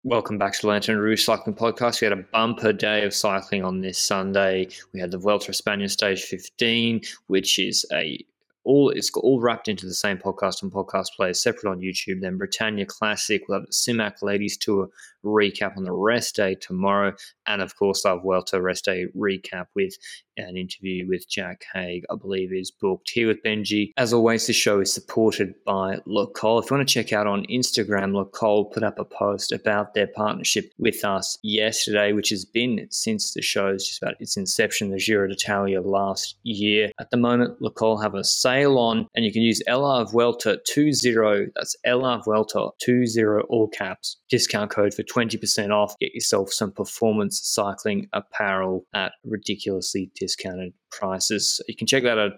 Welcome back to the Lantern Rouge Cycling Podcast. We had a bumper day of cycling on this Sunday. We had the Vuelta a España Stage 15, which is it's all wrapped into the same podcast and podcast players separate on YouTube. Then Britannia Classic, we'll have the Simac Ladies Tour recap on the rest day tomorrow. And of course, our Vuelta rest day recap with an interview with Jack Haig, I believe is booked here with Benji. As always, the show is supported by Le Col. If you want to check out on Instagram, Le Col put up a post about their partnership with us yesterday, which has been since the show's just about its inception, the Giro d'Italia last year. At the moment, Le Col have a sale on, and you can use LR Vuelta 20, that's LR Vuelta 20, all caps, discount code for 20% off. Get yourself some performance cycling apparel at ridiculously discounted prices. You can check that out at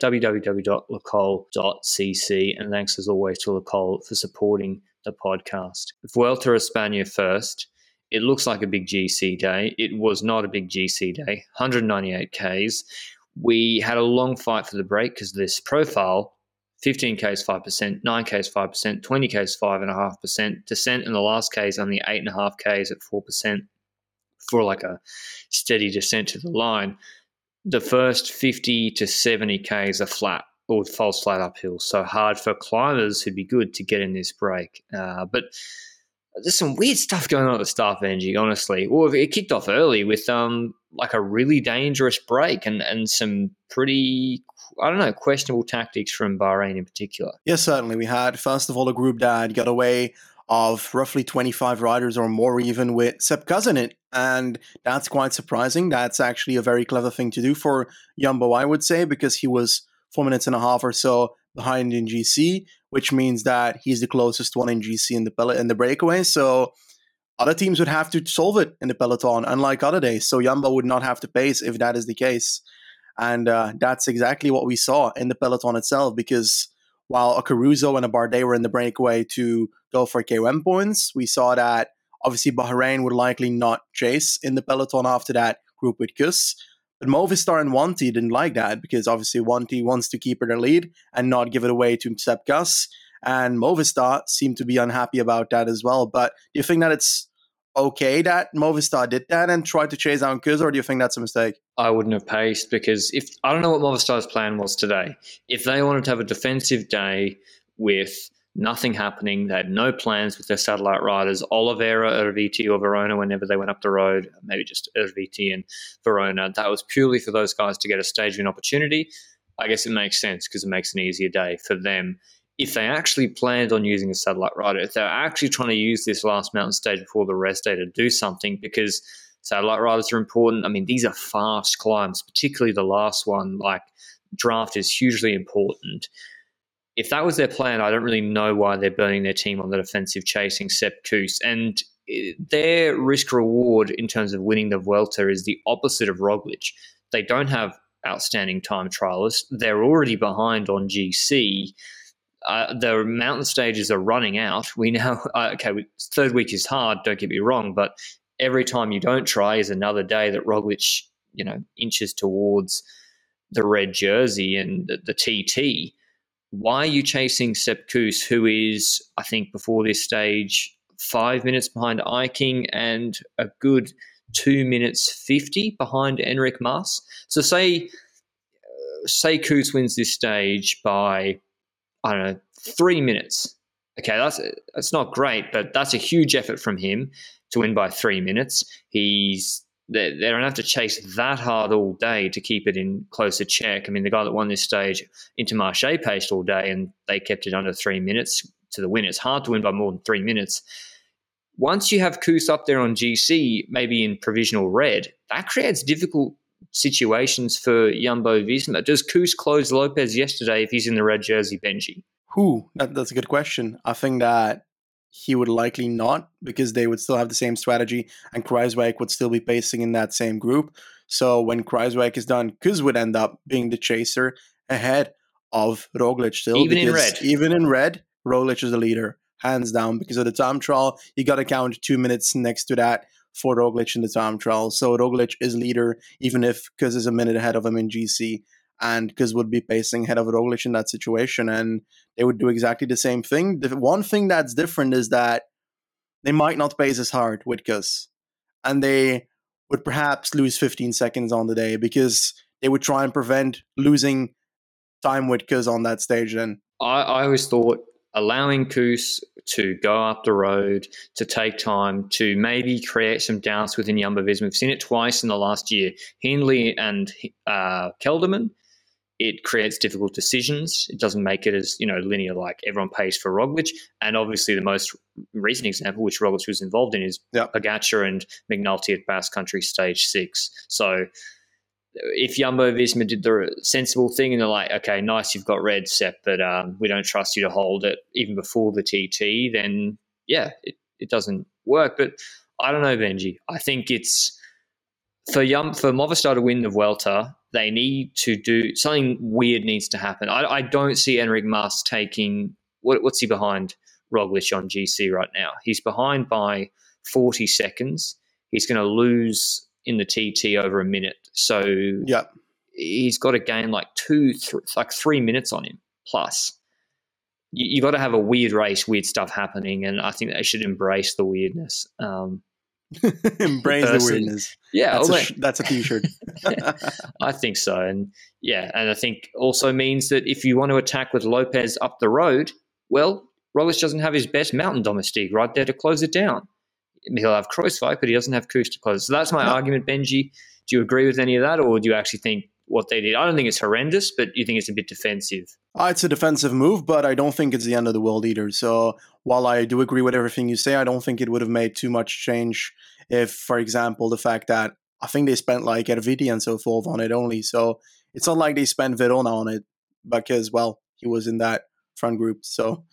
www.lecol.cc. And thanks as always to Le Col for supporting the podcast. Vuelta a España first. It looks like a big GC day. It was not a big GC day. 198 Ks. We had a long fight for the break because this profile, 15 Ks 5%, 9 Ks 5%, 20 Ks 5.5%. Descent in the last Ks only 8.5 Ks at 4% for like a steady descent to the line. The first 50 to 70 Ks are flat or false flat uphill, so hard for climbers who'd be good to get in this break. But there's some weird stuff going on at the start, Benji, honestly. Well, it kicked off early with like a really dangerous break and some pretty, I don't know, questionable tactics from Bahrain in particular. Yes, certainly. We had, first of all, a group that got away of roughly 25 riders or more, even with Sepp Kuss in it. And that's quite surprising. That's actually a very clever thing to do for Jumbo, I would say, because he was 4 minutes and a half or so behind in GC, which means that he's the closest one in GC in the breakaway. So other teams would have to solve it in the peloton, unlike other days. So Jumbo would not have to pace if that is the case. And that's exactly what we saw in the peloton itself, because while a Caruso and a Bardet were in the breakaway to go for KOM points, we saw that obviously Bahrain would likely not chase in the peloton after that group with Kuss. But Movistar and Wanty didn't like that, because obviously Wanty wants to keep their lead and not give it away to Sepp Kuss. And Movistar seemed to be unhappy about that as well. But do you think that it's okay that Movistar did that and tried to chase down Kuss, or do you think that's a mistake? I wouldn't have paced, because if I don't know what Movistar's plan was today. If they wanted to have a defensive day with nothing happening, they had no plans with their satellite riders, Oliveira, Erviti, or Verona whenever they went up the road, maybe just Erviti and Verona. That was purely for those guys to get a stage win opportunity. I guess it makes sense because it makes an easier day for them. If they actually planned on using a satellite rider, if they're actually trying to use this last mountain stage before the rest day to do something, because satellite riders are important. I mean, these are fast climbs, particularly the last one. Like, draft is hugely important. If that was their plan, I don't really know why they're burning their team on the defensive chasing Sepp Kuss. And their risk-reward in terms of winning the Vuelta is the opposite of Roglic. They don't have outstanding time trialists. They're already behind on GC. The mountain stages are running out. We now, third week is hard, don't get me wrong, but every time you don't try is another day that Roglic, inches towards the red jersey and the TT. Why are you chasing Sepp Kuss, who is, I think, before this stage, 5 minutes behind Eiking and a good 2 minutes 50 behind Enric Mas? So say Kuss wins this stage by, 3 minutes. Okay, that's not great, but that's a huge effort from him to win by 3 minutes. They don't have to chase that hard all day to keep it in closer check. I mean, the guy that won this stage, Intermarché, paced all day and they kept it under 3 minutes to the win. It's hard to win by more than 3 minutes. Once you have Kuss up there on GC, maybe in provisional red, that creates difficult situations for Jumbo-Visma. Does Kuss close Lopez yesterday if he's in the red jersey, Benji? That's a good question. I think that he would likely not, because they would still have the same strategy and Kruijswijk would still be pacing in that same group. So when Kruijswijk is done, Kuss would end up being the chaser ahead of Roglic still. Even in red? Even in red, Roglic is the leader, hands down, because of the time trial. You got to count 2 minutes next to that for Roglic in the time trial. So Roglic is leader, even if Kuss is a minute ahead of him in GC. And Kuss would be pacing ahead of Roglic in that situation, and they would do exactly the same thing. The one thing that's different is that they might not pace as hard with Gus, and they would perhaps lose 15 seconds on the day because they would try and prevent losing time with Gus on that stage then. I always thought allowing Koos to go up the road, to take time, to maybe create some doubts within Jumbo-Visma. We've seen it twice in the last year. Hindley and Kelderman, it creates difficult decisions. It doesn't make it as linear like everyone pays for Roglic. And obviously the most recent example, which Roglic was involved in, is Pogacar and McNulty at Basque Country Stage 6. So if Jumbo-Visma did the sensible thing and they're like, okay, nice, you've got red, Sepp, but we don't trust you to hold it even before the TT, then it doesn't work. But I don't know, Benji. I think it's for Movistar to win the Vuelta, they need to do something weird needs to happen. I don't see Enric Mas taking what's he behind Roglic on GC right now? He's behind by 40 seconds. He's going to lose in the TT over a minute. So he's got to gain like 3 minutes on him plus. You got to have a weird race, weird stuff happening, and I think they should embrace the weirdness. Embrace the weirdness. Yeah, that's a t-shirt. I think so, and I think also means that if you want to attack with Lopez up the road, well, Roglic doesn't have his best mountain domestique right there to close it down. He'll have Kruijswijk, but he doesn't have Koos to close. So that's my argument, Benji. Do you agree with any of that, or do you actually think what they did? I don't think it's horrendous, but you think it's a bit defensive. It's a defensive move, but I don't think it's the end of the world either. So while I do agree with everything you say, I don't think it would have made too much change if, for example, the fact that I think they spent like Erviti and so forth on it only. So it's not like they spent Verona on it because, well, he was in that front group. So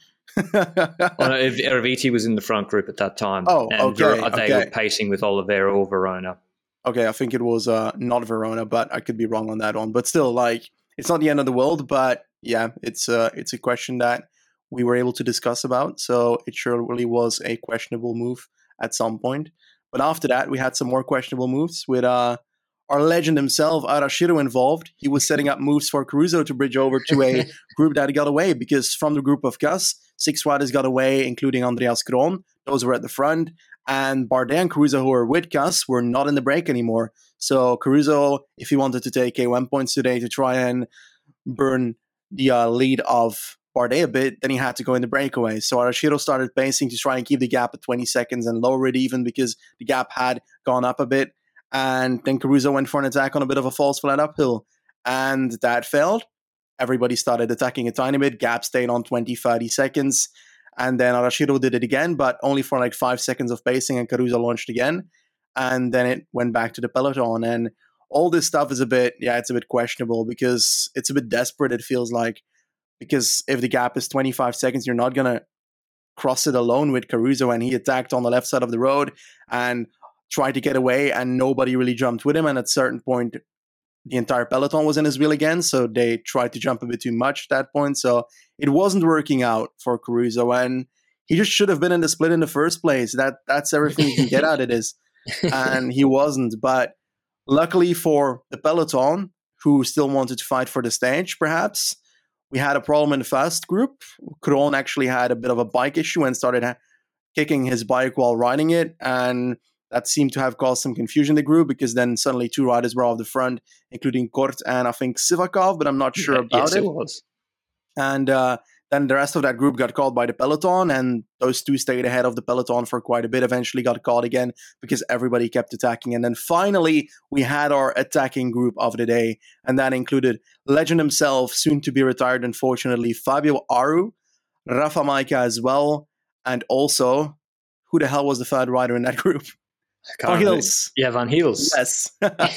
Erviti was in the front group at that time. Oh, and okay. They were pacing with Oliveira or Verona. Okay, I think it was not Verona, but I could be wrong on that one. But still, like, it's not the end of the world. But yeah, it's a question that we were able to discuss about. So it surely was a questionable move at some point. But after that, we had some more questionable moves with our legend himself, Arashiro, involved. He was setting up moves for Caruso to bridge over to a group that got away, because from the group of Gus, 6 riders got away, including Andreas Kron. Those were at the front. And Bardet and Caruso, who were with Gus, were not in the break anymore. So Caruso, if he wanted to take K1 points today to try and burn the lead of Bardet a bit, then he had to go in the breakaway. So Arashiro started pacing to try and keep the gap at 20 seconds and lower it even because the gap had gone up a bit. And then Caruso went for an attack on a bit of a false flat uphill. And that failed. Everybody started attacking a tiny bit. Gap stayed on 20, 30 seconds. And then Arashiro did it again, but only for like 5 seconds of pacing, and Caruso launched again. And then it went back to the peloton. And all this stuff is it's a bit questionable because it's a bit desperate, it feels like. Because if the gap is 25 seconds, you're not going to cross it alone with Caruso. And he attacked on the left side of the road and tried to get away, and nobody really jumped with him. And at a certain point, the entire peloton was in his wheel again, so they tried to jump a bit too much at that point. So it wasn't working out for Caruso, and he just should have been in the split in the first place. That's everything you can get out of this. And he wasn't. But luckily for the peloton, who still wanted to fight for the stage, perhaps, we had a problem in the fast group. Kron actually had a bit of a bike issue and started kicking his bike while riding it, and that seemed to have caused some confusion in the group, because then suddenly 2 riders were off the front, including Kort and I think Sivakov, but I'm not sure about it. Yes, it was. And then the rest of that group got caught by the peloton, and those 2 stayed ahead of the peloton for quite a bit, eventually got caught again because everybody kept attacking. And then finally, we had our attacking group of the day, and that included legend himself, soon to be retired, unfortunately, Fabio Aru, Rafa Majka as well, and also, who the hell was the third rider in that group? Van Heels. Yeah, Van Heels. Yes.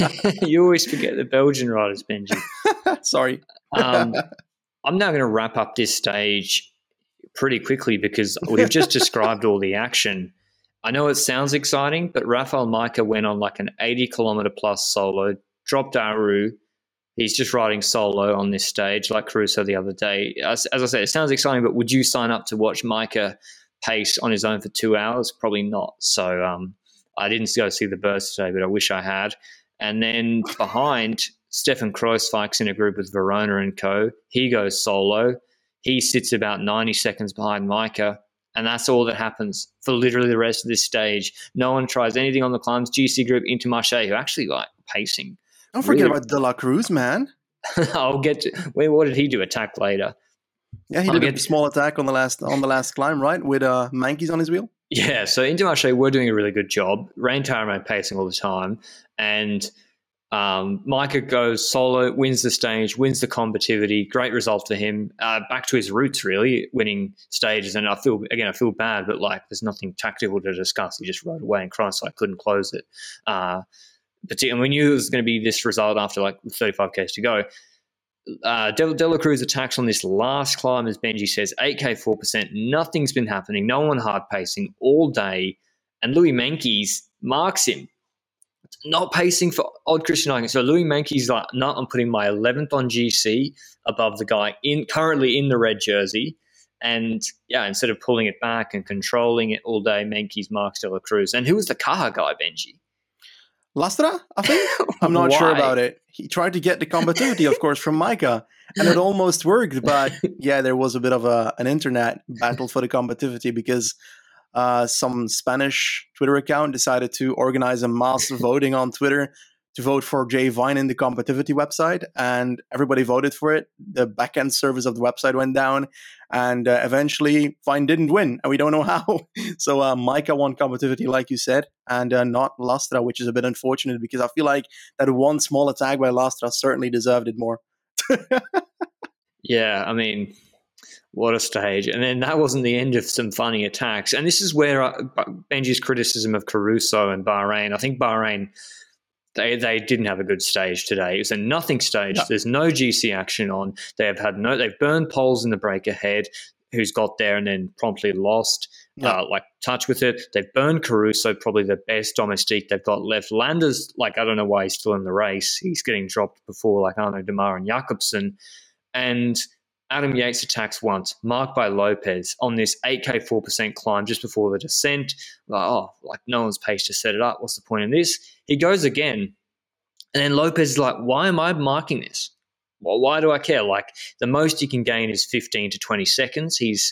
You always forget the Belgian riders, Benji. Sorry. I'm now going to wrap up this stage pretty quickly because we've just described all the action. I know it sounds exciting, but Rafael Majka went on like an 80-kilometer plus solo, dropped Aru. He's just riding solo on this stage like Caruso the other day. As I said, it sounds exciting, but would you sign up to watch Majka pace on his own for 2 hours? Probably not. So I didn't go see the burst today, but I wish I had. And then behind, Stefan Kruijswijk's in a group with Verona and co. He goes solo. He sits about 90 seconds behind Majka. And that's all that happens for literally the rest of this stage. No one tries anything on the climbs. GC Group, Intermarché, who actually like pacing. Don't forget about De La Cruz, man. I'll get to. Wait, what did he do? Attack later. Yeah, he did a small attack on the last climb, right? With Mankeys on his wheel. Yeah, so Intermarché were doing a really good job. Rain Taramay pacing all the time. And Micah goes solo, wins the stage, wins the combativity. Great result for him. Back to his roots, really, winning stages. And I feel bad, but like there's nothing tactical to discuss. He just rode away, and Christ, I couldn't close it. But we knew it was going to be this result after like 35Ks to go. De La Cruz attacks on this last climb, as Benji says, 8K 4%. Nothing's been happening. No one hard pacing all day. And Louis Meintjes marks him. Not pacing for odd Christian Eichen. So Louis Meintjes like, no, I'm putting my 11th on GC above the guy currently in the red jersey. And yeah, instead of pulling it back and controlling it all day, Meintjes marks De La Cruz. And who was the Caja guy, Benji? Lastra, I think? I'm not sure about it. He tried to get the combativity, of course, from Micah, and it almost worked. But yeah, there was a bit of an internet battle for the combativity because some Spanish Twitter account decided to organize a mass voting on Twitter to vote for Jay Vine in the combativity website, and everybody voted for it. The backend service of the website went down, and eventually Vine didn't win, and we don't know how. So Micah won combativity, like you said, and not Lastra, which is a bit unfortunate because I feel like that one small attack by Lastra certainly deserved it more. Yeah, I mean, what a stage. And then that wasn't the end of some funny attacks. And this is where Benji's criticism of Caruso and Bahrain, I think Bahrain, they didn't have a good stage today. It was a nothing stage. Yeah. There's no GC action on. They've burned poles in the break ahead, who's got there and then promptly lost, touch with it. They've burned Caruso, probably the best domestique they've got left. Landers, like, I don't know why he's still in the race. He's getting dropped before, like, Arno Demar and Jakobsen. And Adam Yates attacks once, marked by Lopez on this 8K 4% climb just before the descent. Like no one's paced to set it up. What's the point in this? He goes again. And then Lopez is like, why am I marking this? Well, why do I care? Like the most he can gain is 15 to 20 seconds. He's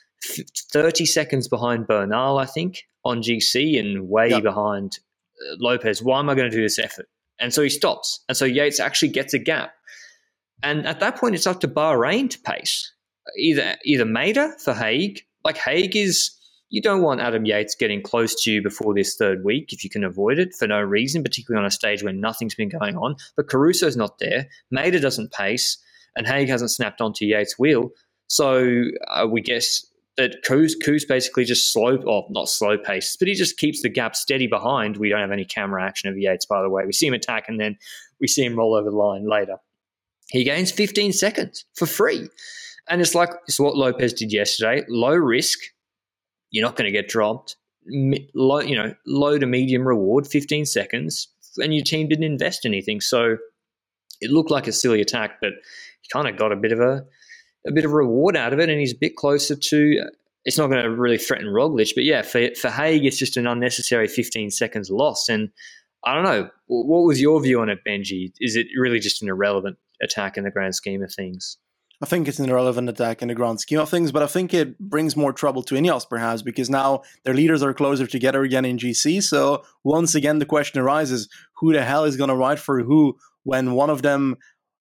30 seconds behind Bernal, I think, on GC and way behind Lopez. Why am I going to do this effort? And so he stops. And so Yates actually gets a gap. And at that point, it's up to Bahrain to pace. Either Maida for Haig. Like Haig is, you don't want Adam Yates getting close to you before this third week if you can avoid it for no reason, particularly on a stage where nothing's been going on. But Caruso's not there. Maida doesn't pace. And Haig hasn't snapped onto Yates' wheel. So we guess that Koos basically just not slow pace, but he just keeps the gap steady behind. We don't have any camera action of Yates, by the way. We see him attack and then we see him roll over the line later. He gains 15 seconds for free. And it's what Lopez did yesterday. Low risk. You're not going to get dropped. Low to medium reward, 15 seconds. And your team didn't invest anything. So it looked like a silly attack, but he kind of got a bit of a reward out of it. And he's a bit closer to, it's not going to really threaten Roglic. But yeah, for Haig, it's just an unnecessary 15 seconds lost. And I don't know. What was your view on it, Benji? Is it really just an irrelevant attack in the grand scheme of things? I think it's an irrelevant attack in the grand scheme of things, but I think it brings more trouble to Ineos perhaps because now their leaders are closer together again in GC. So once again, the question arises, who the hell is going to ride for who when one of them,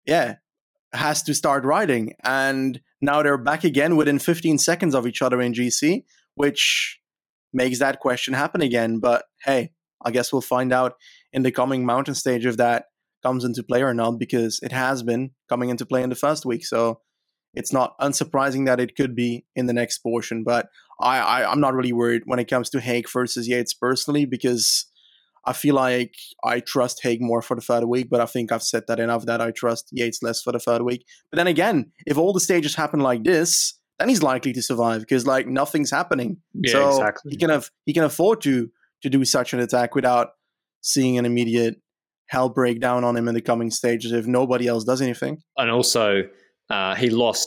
has to start riding? And now they're back again within 15 seconds of each other in GC, which makes that question happen again. But hey, I guess we'll find out in the coming mountain stage if that comes into play or not, because it has been coming into play in the first week. So it's not unsurprising that it could be in the next portion. But I'm not really worried when it comes to Haig versus Yates personally, because I feel like I trust Haig more for the third week, but I think I've said that enough that I trust Yates less for the third week. But then again, if all the stages happen like this, then he's likely to survive because like nothing's happening. Yeah, so exactly. He can afford to do such an attack without seeing an immediate hell break down on him in the coming stages if nobody else does anything. And also, he lost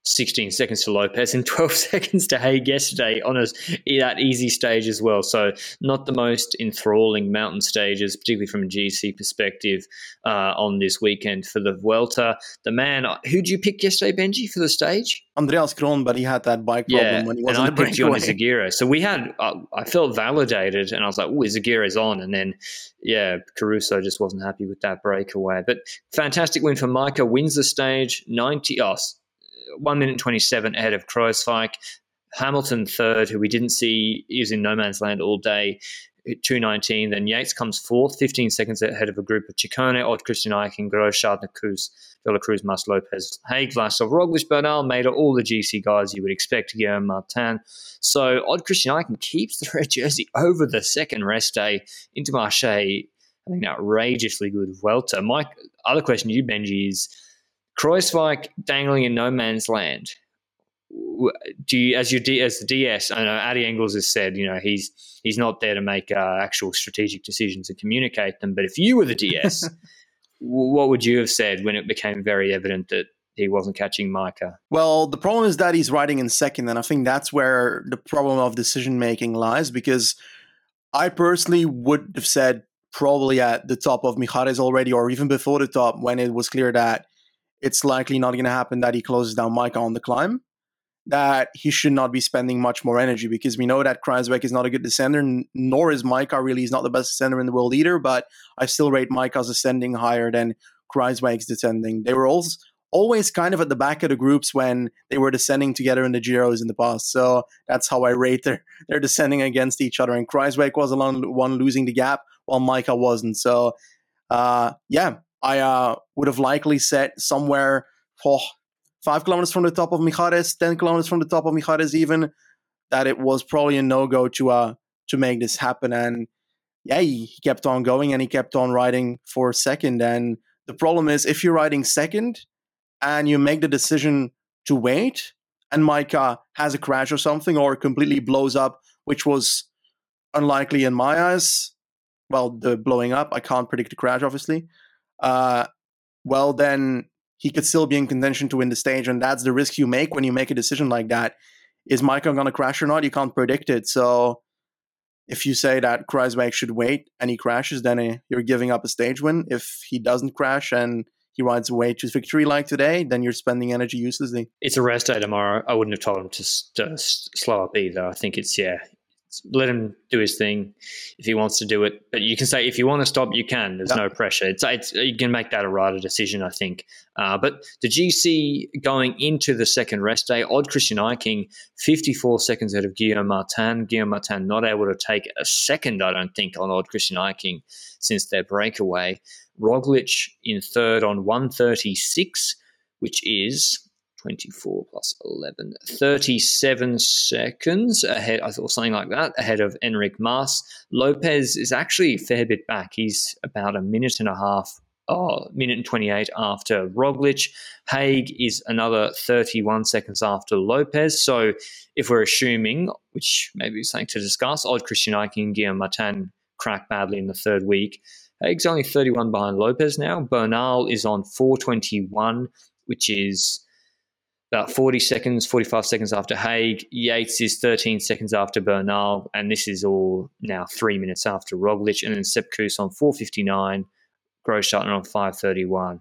16 seconds to Lopez and 12 seconds to Haig yesterday on that easy stage as well. So not the most enthralling mountain stages, particularly from a GC perspective, on this weekend for the Vuelta. The man, who did you pick yesterday, Benji, for the stage? Andreas Kron, but he had that bike problem when he was in the breakaway. And I picked you on Izagirre. So we had, I felt validated, and I was like, oh, Izagirre's on. And then, Caruso just wasn't happy with that breakaway. But fantastic win for Majka, wins the stage, 1 minute 27 ahead of Kruijswijk. Hamilton third, who we didn't see, is in no man's land all day, 2:19. Then Yates comes fourth, 15 seconds ahead of a group of Ciccone, Odd Christian Eichen, Grosjean, De La Cruz, Mas Lopez, Haig, Vlasov, Roglic, Bernal, Mader, all the GC guys you would expect, Guillaume Martin. So Odd Christian Eichen keeps the red jersey over the second rest day. Intermarché, I think, outrageously good Vuelta. My other question to you, Benji, is Kruijswijk dangling in no man's land. Do you, as the DS, I know Adi Engels has said, he's not there to make actual strategic decisions and communicate them. But if you were the DS, what would you have said when it became very evident that he wasn't catching Majka? Well, the problem is that he's riding in second, and I think that's where the problem of decision making lies. Because I personally would have said probably at the top of Mijares already, or even before the top, when it was clear that it's likely not going to happen that he closes down Majka on the climb, that he should not be spending much more energy, because we know that Kruijswijk is not a good descender, nor is Majka really. He's not the best descender in the world either, but I still rate Majka's ascending higher than Kruijswijk's descending. They were always kind of at the back of the groups when they were descending together in the Giros in the past, so that's how I rate their descending against each other, and Kruijswijk was the one losing the gap, while Majka wasn't. So, I would have likely set somewhere 5 kilometers from the top of Mijares, 10 kilometers from the top of Mijares even, that it was probably a no-go to make this happen. And he kept on going, and he kept on riding for second. And the problem is, if you're riding second and you make the decision to wait, and Majka has a crash or something, or completely blows up, which was unlikely in my eyes. Well, the blowing up, I can't predict the crash, obviously. Well, then he could still be in contention to win the stage, and that's the risk you make when you make a decision like that. Is Majka going to crash or not? You can't predict it. So if you say that Kruijswijk should wait and he crashes, then you're giving up a stage win. If he doesn't crash and he rides away to victory like today, then you're spending energy uselessly. It's a rest day tomorrow. I wouldn't have told him to slow up either. I think let him do his thing if he wants to do it. But you can say, if you want to stop, you can. There's no pressure. It's you can make that a rider decision, I think. But the GC going into the second rest day, Odd Christian Eiking, 54 seconds ahead of Guillaume Martin. Guillaume Martin not able to take a second, I don't think, on Odd Christian Eiking since their breakaway. Roglic in third on 1:36, which is 24 plus 11, 37 seconds ahead, I thought, something like that, ahead of Enric Mas. Lopez is actually a fair bit back. He's about a minute and 28 after Roglic. Haig is another 31 seconds after Lopez. So if we're assuming, which maybe is something to discuss, Odd Christian Eiking and Guillaume Martin cracked badly in the third week. Haig's only 31 behind Lopez now. Bernal is on 4:21, which is about 45 seconds after Haig. Yates is 13 seconds after Bernal, and this is all now 3 minutes after Roglic. And then Sepp Kuss on 4:59, Grosjean on 5:31.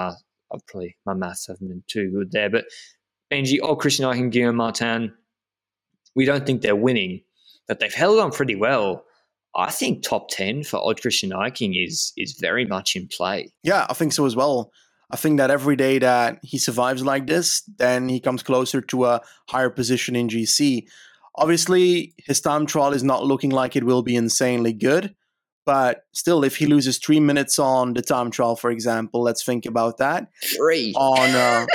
My maths haven't been too good there. But Benji, Odd Christian Eichen, Guillaume Martin, we don't think they're winning, but they've held on pretty well. I think top 10 for Odd Christian Eichen is very much in play. Yeah, I think so as well. I think that every day that he survives like this, then he comes closer to a higher position in GC. Obviously, his time trial is not looking like it will be insanely good, but still, if he loses 3 minutes on the time trial, for example, let's think about that. 3 on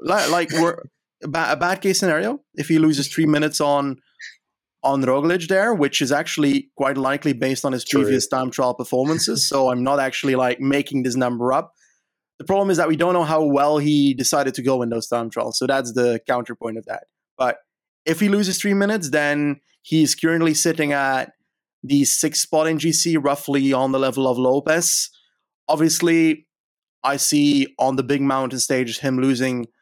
a bad case scenario. If he loses 3 minutes on Roglic there, which is actually quite likely based on his previous time trial performances. So I'm not actually making this number up. The problem is that we don't know how well he decided to go in those time trials. So that's the counterpoint of that. But if he loses 3 minutes, then he's currently sitting at the 6th spot in GC, roughly on the level of Lopez. Obviously, I see on the big mountain stages him losing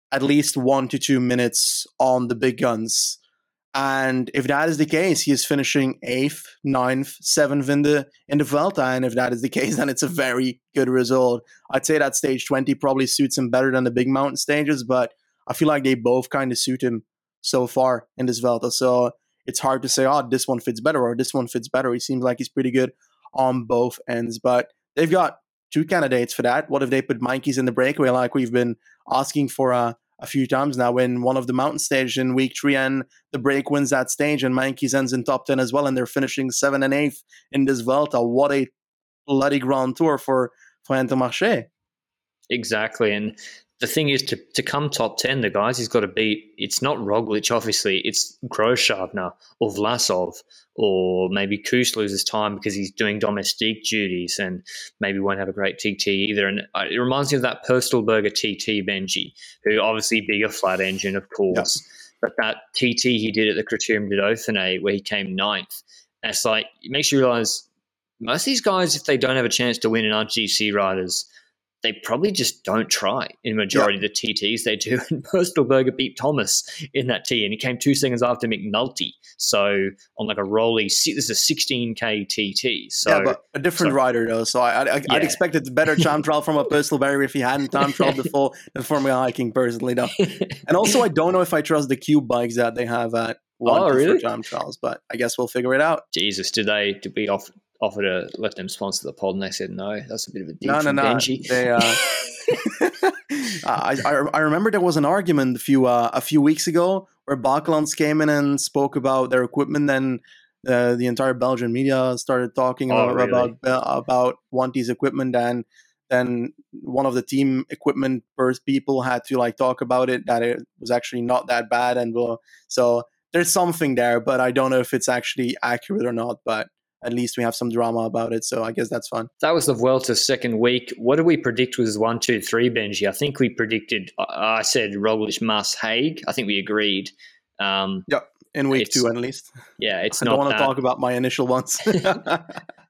at least 1 to 2 minutes on the big guns. And if that is the case, he is finishing 8th, 9th, 7th in the Vuelta. And if that is the case, then it's a very good result. I'd say that stage 20 probably suits him better than the big mountain stages, but I feel like they both kind of suit him so far in this Vuelta. So it's hard to say, oh, this one fits better or this one fits better. He seems like he's pretty good on both ends. But they've got two candidates for that. What if they put Meintjes in the breakaway like we've been asking for a few times now in one of the mountain stages in week 3, and the break wins that stage, and Meintjes ends in top 10 as well, and they're finishing 7th and 8th in this Vuelta. What a bloody Grand Tour for Intermarché. Exactly. And the thing is, to come top 10, the guys he's got to beat, it's not Roglic, obviously, it's Grosjean or Vlasov, or maybe Kuss loses time because he's doing domestique duties and maybe won't have a great TT either. And it reminds me of that Pöstlberger TT, Benji, who obviously bigger flat engine, of course, but that TT he did at the Criterium de Dauphiné where he came 9th. And it's like, it makes you realise most of these guys, if they don't have a chance to win and aren't GC riders, they probably just don't try in the majority of the TTs they do. And Pöstlberger beat Thomas in that T, and he came 2 seconds after McNulty. So on like a rolly, this is a 16K TT. So, yeah, but a different rider though. So I'd expected better time trial from a Pöstlberger if he hadn't time trialed before the Formula Hiking personally though. And also I don't know if I trust the Cube bikes that they have at for time trials, but I guess we'll figure it out. Jesus, did we offer to let them sponsor the pod, and they said no? That's a bit of a deep No. Benji. They, I remember there was an argument a few weeks ago where Bakelans came in and spoke about their equipment, and the entire Belgian media started talking about Wanty's equipment, and then one of the team equipment people had to like talk about it, that it was actually not that bad, and so there's something there, but I don't know if it's actually accurate or not. But at least we have some drama about it, so I guess that's fun. That was the Vuelta's second week. What did we predict was 1, 2, 3, Benji? I think we predicted, I said Roglic, Mas, Haig. I think we agreed. Yep, in week 2 at least. Yeah, it's I not don't want to talk about my initial ones. The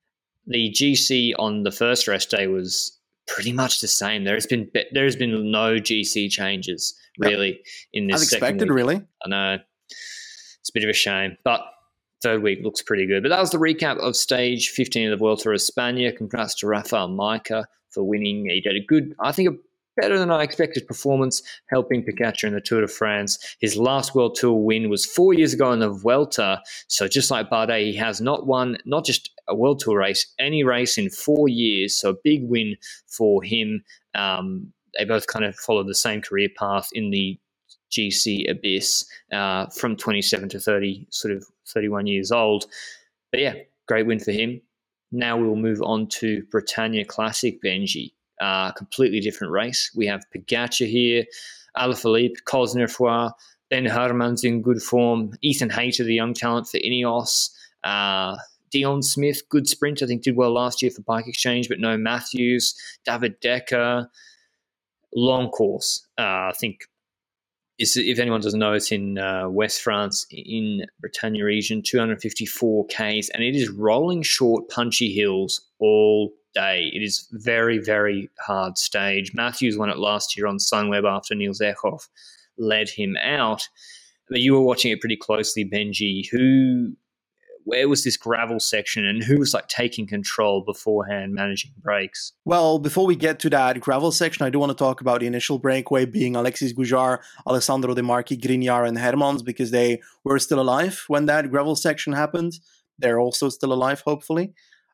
GC on the first rest day was pretty much the same. There's been no GC changes, really, in this as second expected, week. really. I know. It's a bit of a shame, but third week looks pretty good. But that was the recap of stage 15 of the Vuelta a España. Congrats to Rafael Majka for winning. He did a better than I expected performance, helping Pogačar in the Tour de France. His last World Tour win was 4 years ago in the Vuelta. So just like Bardet, he has not won, not just a World Tour race, any race in 4 years. So a big win for him. They both kind of followed the same career path in the GC abyss from 27 to 30, sort of 31 years old. But yeah, great win for him. Now we'll move on to Britannia Classic, Benji. Completely different race. We have Pogačar here, Alaphilippe, Cosnefroy, Ben Herman's in good form, Ethan Hayter, the young talent for Ineos, Dion Smith, good sprint, I think did well last year for Bike Exchange, but no Matthews, David Decker, long course. I think if anyone doesn't know, it's in West France, in Britannia region, 254 Ks, and it is rolling short, punchy hills all day. It is very, very hard stage. Matthews won it last year on Sunweb after Niels Eckhoff led him out. But you were watching it pretty closely, Benji. Where was this gravel section, and who was like taking control beforehand, managing breaks? Well, before we get to that gravel section, I do want to talk about the initial breakaway being Alexis Goujar, Alessandro De Marchi, Grignard, and Hermans, because they were still alive when that gravel section happened. They're also still alive, hopefully.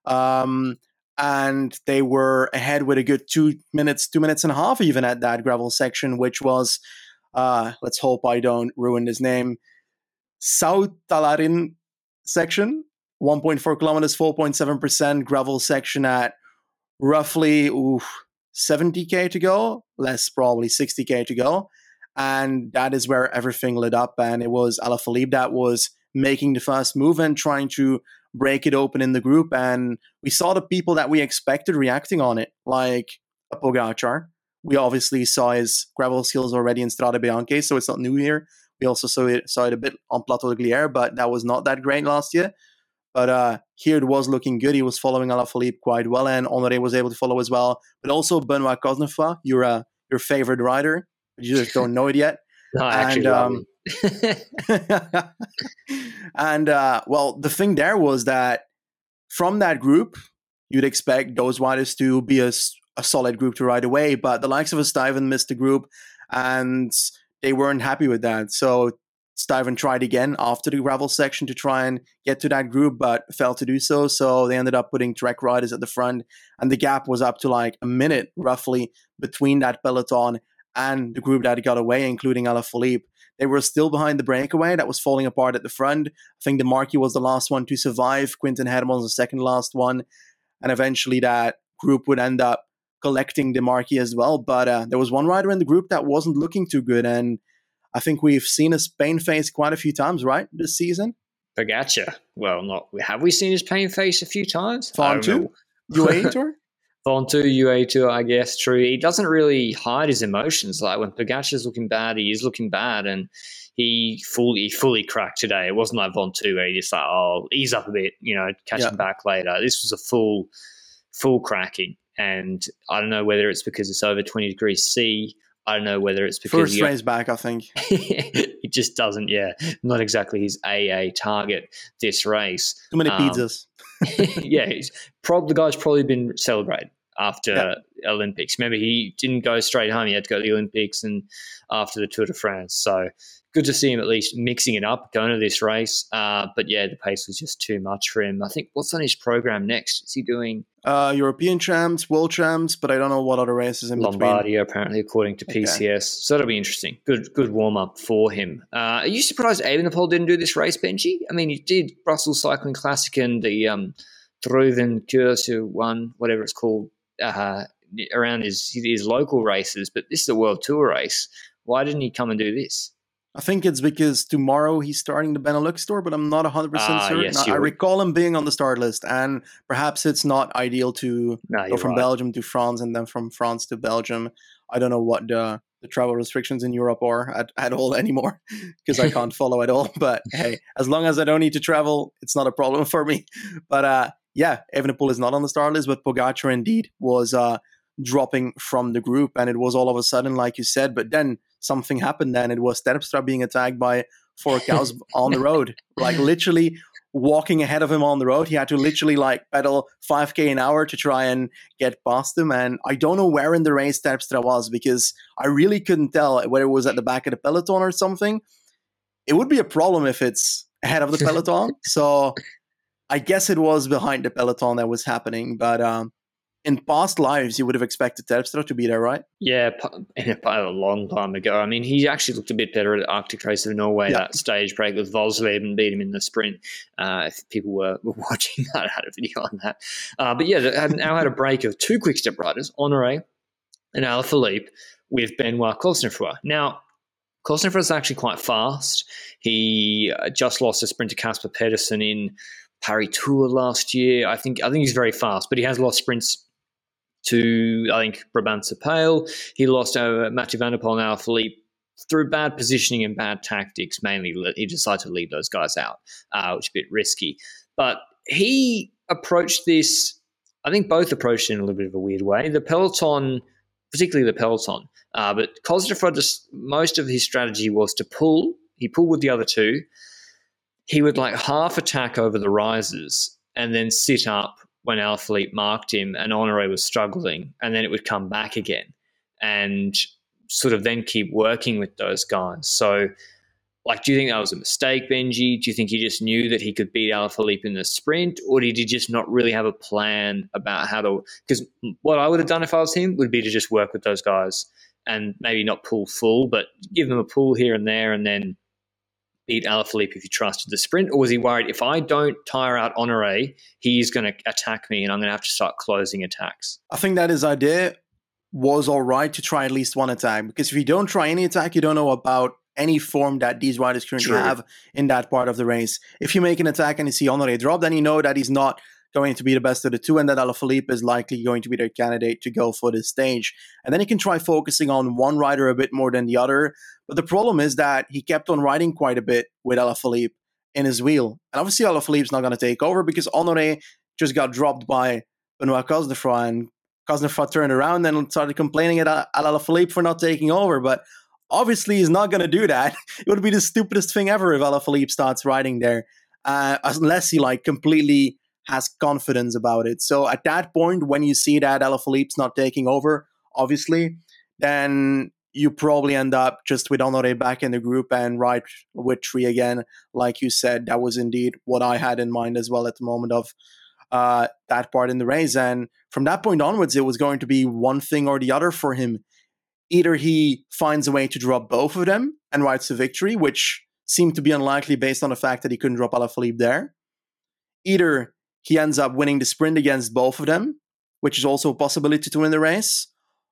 And they were ahead with a good 2 minutes and a half even at that gravel section, which was, let's hope I don't ruin his name, Sautalarin section, 1.4 kilometers, 4.7% gravel section at roughly 70k to go, less probably 60k to go. And that is where everything lit up. And it was Alaphilippe that was making the first move and trying to break it open in the group. And we saw the people that we expected reacting on it, like a Pogačar. We obviously saw his gravel skills already in Strade Bianche, so it's not new here. We also saw it a bit on Plateau de Glières, but that was not that great last year. But here it was looking good. He was following Alaphilippe quite well, and Honoré was able to follow as well. But also Benoit Cosnefroy, your favorite rider. You just don't know it yet. No, I And actually love him. and well, the thing there was that from that group, you'd expect those riders to be a solid group to ride away, but the likes of a Stuyven missed the group, and they weren't happy with that. So Stuyven tried again after the gravel section to try and get to that group, but failed to do so. So they ended up putting Trek riders at the front, and the gap was up to like a minute roughly between that peloton and the group that got away, including Alaphilippe. They were still behind the breakaway that was falling apart at the front. I think the Marquis was the last one to survive. Quinten Hedemans was the second last one. And eventually that group would end up collecting the Marquis as well. But there was one rider in the group that wasn't looking too good. And I think we've seen his pain face quite a few times, right, this season? Pogacar. Well, have we seen his pain face a few times? Vantu? UAE Tour? Vantu, UAE Tour, I guess, true. He doesn't really hide his emotions. Like when Pogacar's looking bad, he is looking bad. And he fully cracked today. It wasn't like Vantu where he just like, oh, ease up a bit, catch him back later. This was a full cracking. And I don't know whether it's because it's over 20 degrees C. I don't know whether it's because first race back, I think. It just doesn't, not exactly his AA target this race. Too many pizzas. The guy's probably been celebrated after Olympics. Remember, he didn't go straight home. He had to go to the Olympics and after the Tour de France. So good to see him at least mixing it up, going to this race. But the pace was just too much for him. I think what's on his program next? Is he doing European champs, world champs, but I don't know what other races in between. Lombardia, apparently, according to PCS. So that'll be interesting. Good warm up for him. Are you surprised Evenepoel didn't do this race, Benji? I mean, he did Brussels Cycling Classic and the Druven Course won, whatever it's called, around his local races. But this is a World Tour race. Why didn't he come and do this? I think it's because tomorrow he's starting the Benelux Tour, but I'm not 100% certain. Yes, I recall him being on the start list, and perhaps it's not ideal to go from Belgium to France and then from France to Belgium. I don't know what the travel restrictions in Europe are at all anymore because I can't follow at all. But hey, as long as I don't need to travel, it's not a problem for me. But Evenepoel is not on the start list, but Pogacar indeed was dropping from the group, and it was all of a sudden, like you said, but then something happened then. It was Terpstra being attacked by 4 cows on the road, like literally walking ahead of him on the road. He had to literally like pedal 5k an hour to try and get past him. And I don't know where in the race Terpstra was because I really couldn't tell whether it was at the back of the peloton or something. It would be a problem if it's ahead of the peloton. So I guess it was behind the peloton that was happening. But in past lives, you would have expected Terpstra to be there, right? Yeah, a long time ago. I mean, he actually looked a bit better at the Arctic Race of Norway, that stage break with Vosleb and beat him in the sprint. If people were watching that, I had a video on that. They now had a break of 2 quick-step riders, Honoré and Alaphilippe, with Benoit Cosnefroy. Now, Cosnefroy is actually quite fast. He just lost a sprint to Casper Pedersen in Paris Tour last year. I think he's very fast, but he has lost sprints to, I think, Brabantse Pijl. He lost Mathieu van der Poel and Alaphilippe through bad positioning and bad tactics. Mainly, he decided to leave those guys out, which is a bit risky. But he approached this, I think both approached it in a little bit of a weird way. The peloton, particularly the peloton, but Cosnefroy, just most of his strategy was to pull. He pulled with the other two. He would like half attack over the rises and then sit up when Alaphilippe marked him and Honoré was struggling, and then it would come back again and sort of then keep working with those guys. So, do you think that was a mistake, Benji? Do you think he just knew that he could beat Alaphilippe in the sprint, or did he just not really have a plan about how to – because what I would have done if I was him would be to just work with those guys and maybe not pull full, but give them a pull here and there and then – beat Alaphilippe if you trusted the sprint? Or was he worried if I don't tire out Honoré, he's going to attack me and I'm going to have to start closing attacks? I think that his idea was all right to try at least one attack, because if you don't try any attack, you don't know about any form that these riders currently have in that part of the race. If you make an attack and you see Honoré drop, then you know that he's not going to be the best of the two and that Alaphilippe is likely going to be their candidate to go for this stage. And then he can try focusing on one rider a bit more than the other. But the problem is that he kept on riding quite a bit with Alaphilippe in his wheel. And obviously Alaphilippe's not going to take over because Honoré just got dropped by Benoit Cosnefroy, and Cosnefroy turned around and started complaining at Alaphilippe for not taking over. But obviously he's not going to do that. It would be the stupidest thing ever if Alaphilippe starts riding there, unless he like completely has confidence about it. So at that point, when you see that Alaphilippe's not taking over, obviously, then you probably end up just with Honoré back in the group and ride with 3 again. Like you said, that was indeed what I had in mind as well at the moment of that part in the race. And from that point onwards, it was going to be one thing or the other for him. Either he finds a way to drop both of them and rides to victory, which seemed to be unlikely based on the fact that he couldn't drop Alaphilippe there. Either he ends up winning the sprint against both of them, which is also a possibility to win the race.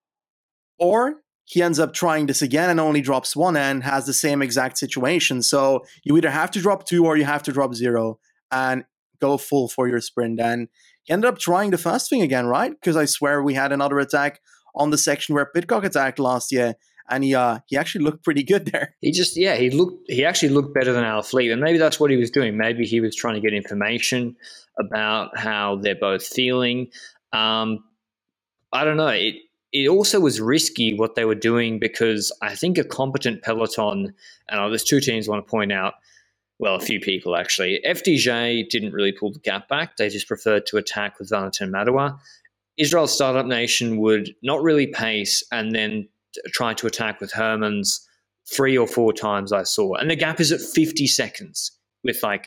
Or he ends up trying this again and only drops one and has the same exact situation. So you either have to drop 2 or you have to drop 0 and go full for your sprint. And he ended up trying the first thing again, right? Because I swear we had another attack on the section where Pidcock attacked last year. And he actually looked pretty good there. He actually looked better than Alaphilippe, and maybe that's what he was doing. Maybe he was trying to get information about how they're both feeling. I don't know. It also was risky what they were doing, because I think a competent peloton, and there's 2 teams I want to point out. Well, a few people actually. FDJ didn't really pull the gap back. They just preferred to attack with Valentin Madouas. Israel Startup Nation would not really pace and then try to attack with Hermans 3 or 4 times I saw. And the gap is at 50 seconds with like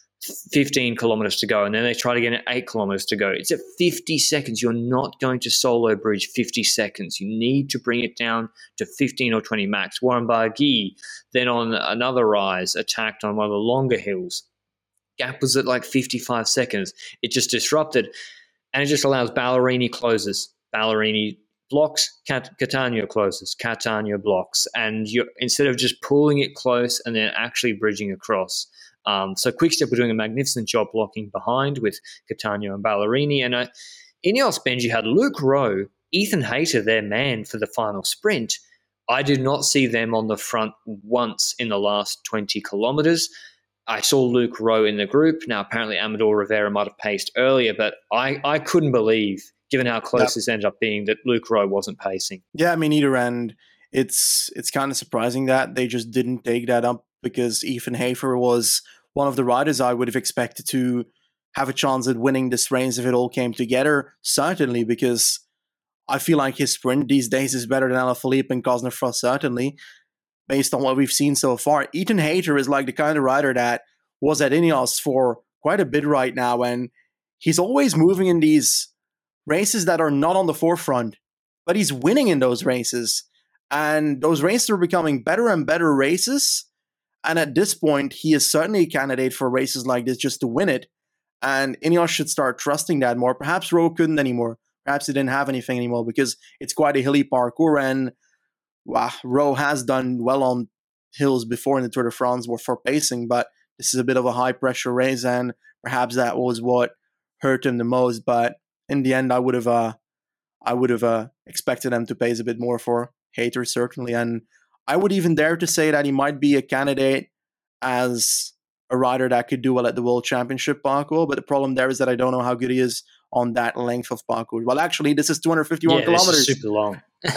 15 kilometers to go. And then they try to get at 8 kilometers to go. It's at 50 seconds. You're not going to solo bridge 50 seconds. You need to bring it down to 15 or 20 max. Warren Barguil, then on another rise, attacked on one of the longer hills. Gap was at like 55 seconds. It just disrupted. And it just allows Ballerini closes. Ballerini blocks, Catania closes, Catania blocks. And instead of just pulling it close and then actually bridging across. So Quickstep were doing a magnificent job blocking behind with Catania and Ballerini. And Ineos Benji had Luke Rowe, Ethan Hayter, their man for the final sprint. I did not see them on the front once in the last 20 kilometers. I saw Luke Rowe in the group. Now, apparently Amador Rivera might have paced earlier, but I couldn't believe, given how close this ended up being, that Luke Rowe wasn't pacing. Yeah, I mean, either end, it's kind of surprising that they just didn't take that up, because Ethan Hafer was one of the riders I would have expected to have a chance at winning this race if it all came together, certainly, because I feel like his sprint these days is better than Alaphilippe and Cosnefroid, certainly, based on what we've seen so far. Ethan Hayter is like the kind of rider that was at Ineos for quite a bit right now, and he's always moving in these races that are not on the forefront, but he's winning in those races. And those races are becoming better and better races. And at this point, he is certainly a candidate for races like this just to win it. And Ineos should start trusting that more. Perhaps Rowe couldn't anymore. Perhaps he didn't have anything anymore, because it's quite a hilly parkour. And Rowe has done well on hills before in the Tour de France for pacing, but this is a bit of a high pressure race, and perhaps that was what hurt him the most. But in the end, I would have expected them to pace a bit more for Hayter, certainly, and I would even dare to say that he might be a candidate as a rider that could do well at the World Championship parkour. But the problem there is that I don't know how good he is on that length of parkour. Well, actually, this is 251 kilometers. This is super long.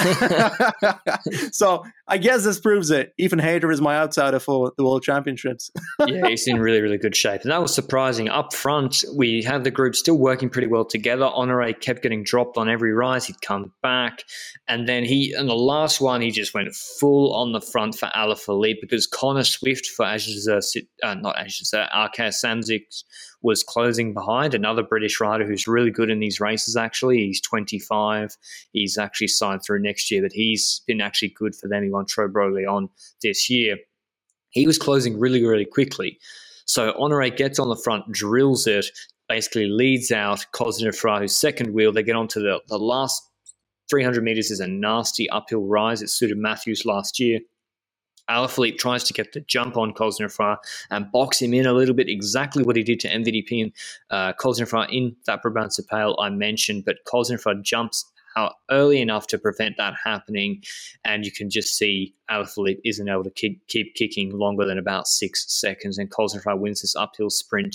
So I guess this proves it. Ethan Hayter is my outsider for the World Championships. Yeah, he's in really, really good shape. And that was surprising. Up front, we had the group still working pretty well together. Honoré kept getting dropped on every rise. He'd come back. And then in the last one, he just went full on the front for Alaphilippe, because Connor Swift for Arkesh Samsic was closing behind. Another British rider who's really good in these races, actually. He's 25. He's actually signed through next year, but he's been actually good for them. He won Trobrogleon this year. He was closing really, really quickly. So Honoré gets on the front, drills it, basically leads out Cosnefroid, who's second wheel. They get onto the last 300 meters is a nasty uphill rise. It suited Matthews last year. Alaphilippe tries to get the jump on Cosnefroid and box him in a little bit, exactly what he did to MVDP and Cosnefroid in that Brabantse-Pijl I mentioned, but Cosnefroid jumps out early enough to prevent that happening, and you can just see Alaphilippe isn't able to keep kicking longer than about 6 seconds, and Cosnefroid wins this uphill sprint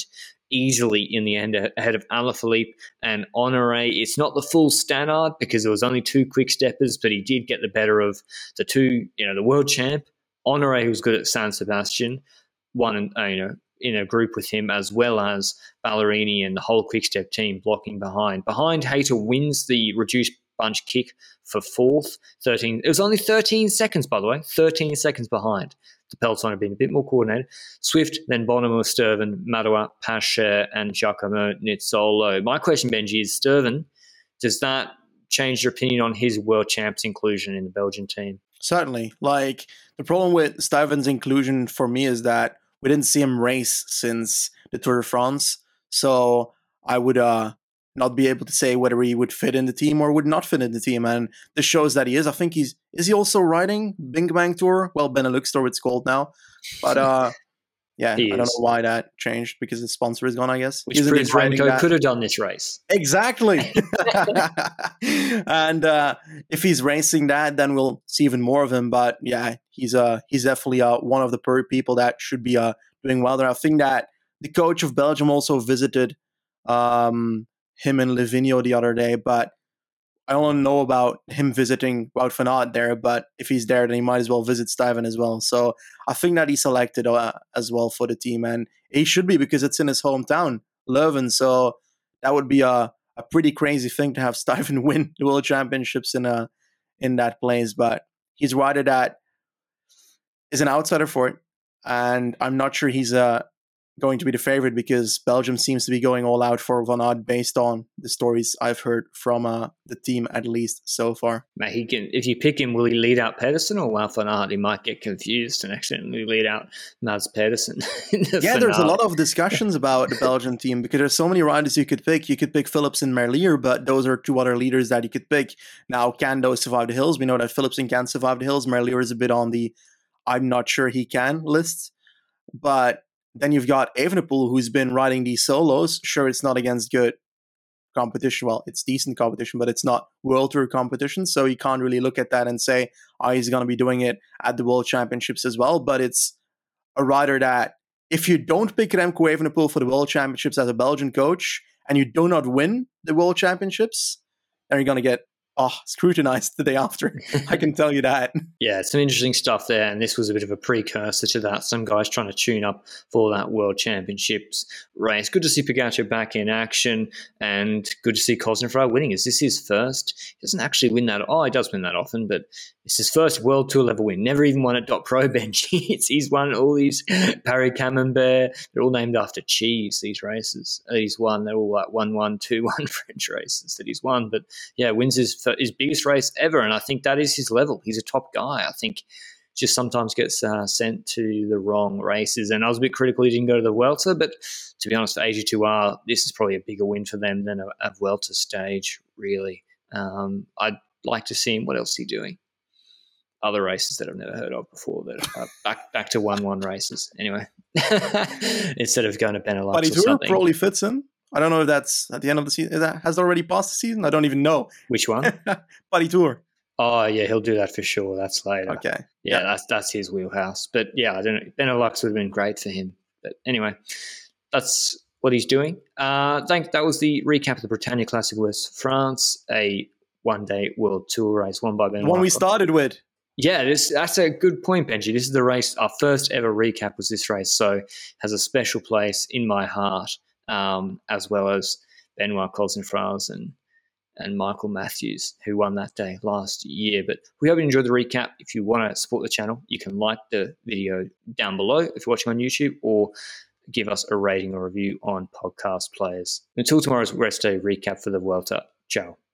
easily in the end ahead of Alaphilippe and Honoré. It's not the full Stannard because there was only 2 quick steppers, but he did get the better of the 2, the world champ, Honoré, who was good at San Sebastian, won, in a group with him, as well as Ballerini and the whole quick-step team blocking behind. Behind, Hayter wins the reduced bunch kick for 4th. It was only 13 seconds, by the way, 13 seconds behind. The peloton had been a bit more coordinated. Swift, then Bonnemoor, Sturven, Madoua, Pacher, and Giacomo Nizzolo. My question, Benji, is Sturven, does that change your opinion on his world champs inclusion in the Belgian team? Certainly. Like, the problem with Stuyven's inclusion for me is that we didn't see him race since the Tour de France. So I would not be able to say whether he would fit in the team or would not fit in the team. And this shows that he is. I think is he also riding Bing Bang Tour? Well, Benelux Tour it's called now. But yeah, I don't know why that changed because the sponsor is gone, I guess. Which proves Remco could have done this race. Exactly. And if he's racing that, then we'll see even more of him. But yeah, he's definitely one of the people that should be doing well there. I think that the coach of Belgium also visited him and Livigno the other day, but I don't know about him visiting Wout van Aert there, but if he's there, then he might as well visit Stuyven as well. So I think that he's selected as well for the team, and he should be because it's in his hometown, Leuven. So that would be a pretty crazy thing to have Stuyven win the World Championships in that place. But he's riding that is an outsider for it, and I'm not sure he's going to be the favorite because Belgium seems to be going all out for Van Aert based on the stories I've heard from the team, at least so far. Mate, he can, if you pick him, will he lead out Pedersen or Wout van Aert? He might get confused and accidentally lead out Mads Pedersen. Yeah, there's a lot of discussions about the Belgian team because there's so many riders you could pick. You could pick Philipsen and Merlier, but those are 2 other leaders that you could pick. Now, can those survive the hills? We know that Philipsen can survive the hills. Merlier is a bit on the I'm not sure he can list, but then you've got Evenepoel, who's been riding these solos. Sure, it's not against good competition. Well, it's decent competition, but it's not World Tour competition. So you can't really look at that and say, oh, he's going to be doing it at the World Championships as well. But it's a rider that if you don't pick Remco Evenepoel for the World Championships as a Belgian coach and you do not win the World Championships, then you're going to get scrutinized the day after. I can tell you that. Yeah, some interesting stuff there, and this was a bit of a precursor to that. Some guys trying to tune up for that World Championships race. Good to see Pogacar back in action, and good to see Kosnefroy winning. Is this his first? He doesn't actually win that. Oh, he does win that often, but it's his first World Tour level win. Never even won at .pro Benji. He's won all these Paris Camembert. They're all named after cheese, these races. He's won. They're all like 1-1, 2-1 French races that he's won. But yeah, wins his biggest race ever, and I think that is his level. He's a top guy. I think just sometimes gets sent to the wrong races, and I was a bit critical he didn't go to the Vuelta, but to be honest, for AG2R, this is probably a bigger win for them than a Vuelta stage, really. I'd like to see him. What else is he doing? Other races that I've never heard of before that are back to 1-1 races. Anyway, instead of going to Benelux Buddy or Tour something. probably fits in. I don't know if that's at the end of the season. Has it already passed the season? I don't even know. Which one? Buddy Tour. Oh, yeah, he'll do that for sure. That's later. Okay. Yeah, that's his wheelhouse. But yeah, I don't know. Benelux would have been great for him. But anyway, that's what he's doing. That was the recap of the Britannia Classic West France, a one-day World Tour race won by Ben. The one we started with. Yeah, that's a good point, Benji. This is the race. Our first ever recap was this race, so has a special place in my heart, as well as Benoit Cosnefroy and Michael Matthews, who won that day last year. But we hope you enjoyed the recap. If you want to support the channel, you can like the video down below if you're watching on YouTube, or give us a rating or review on podcast players. Until tomorrow's rest day recap for the Vuelta. Ciao.